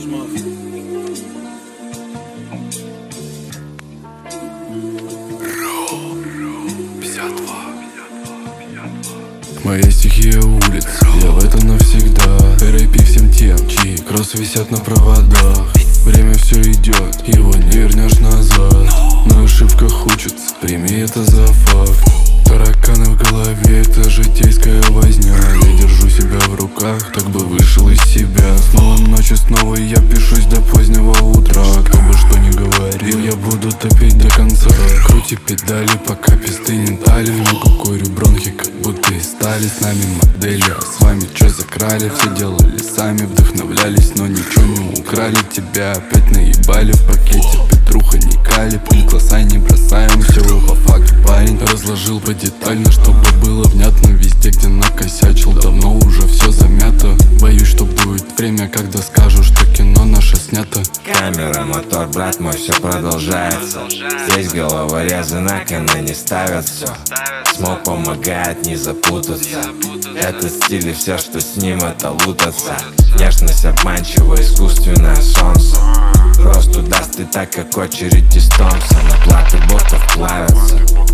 Моя стихия улиц, я в этом навсегда. рэпи всем тем, чьи кроссы висят на проводах. Время все идет, его не вернешь назад. На ошибках учатся, прими это за факт. Тараканы в голове, это житейская возня. Я держу себя в руках, так бы вышел из себя. Снова ночью, снова я пишусь до позднего утра. Кто бы что ни говорил, я буду топить до конца. Крути педали, пока пизды не дали. Много курю бронхи, как будто из стали. С нами модели, а с вами чё закрали? Все делали сами, вдохновлялись, но ничего не украли. Тебя опять наебали в пакете, Петруха не калиб. Ни класса не бросаем, все по факту, парень. Разложил детально, чтобы было внятно. Везде, где накосячил, давно уже все замято. Боюсь, что будет время, когда скажу, что кино наше снято. Камера, мотор, брат мой, все продолжается. Здесь головорезы на коне не ставят все. Смог помогает не запутаться. Это стиль и все, что с ним, это лутаться. Нежность обманчивая, искусственное солнце. Просто даст и так, как очередь из Томпсона. Платы ботов плавятся.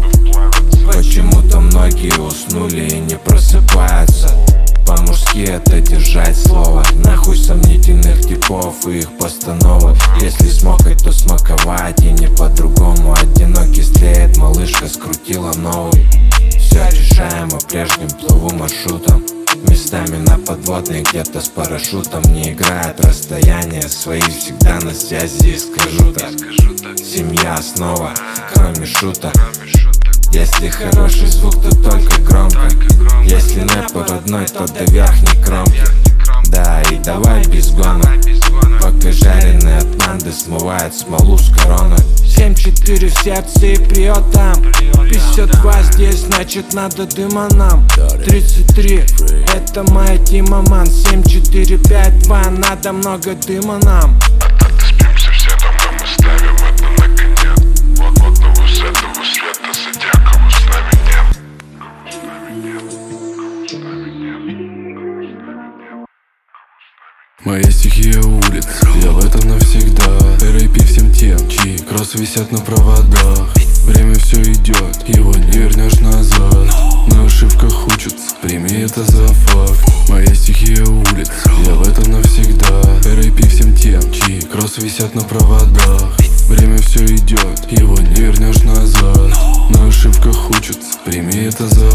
Почему-то многие уснули и не просыпаются. По-мужски это держать слово. Нахуй сомнительных типов и их постановок. Если смокать, то смаковать и не по-другому. Одинокий слеет, малышка скрутила новый. Все решаемо, прежним плыву маршрутом. Местами на подводной, где-то с парашютом. Не играет расстояние, свои всегда на связи. И скажу так, семья основа, кроме шуток. Если хороший звук, то только громко. Если не по родной, то до верхней кромки. Да, и давай без гона, пока жареные от манды смывает смолу с короны. 7-4 в сердце и приет там. 52 здесь, значит надо дыма нам. 33, это моя Тима, ман. 7-4-5-2, надо много дыма нам. Спимся все там, где мы ставим это на конец. Вот на высоту света садя, кого с нами нет. Моя стихия улиц, я в этом навсегда. рэпи всем тем, чьи кроссы висят на проводах. Время все идет, его не вернешь назад. На ошибках учатся, прими это за факт. Моя стихия улиц, я в этом навсегда. рэпи всем тем, чьи кроссы висят на проводах. Время все идет, его не вернешь назад. На ошибках учатся, прими это за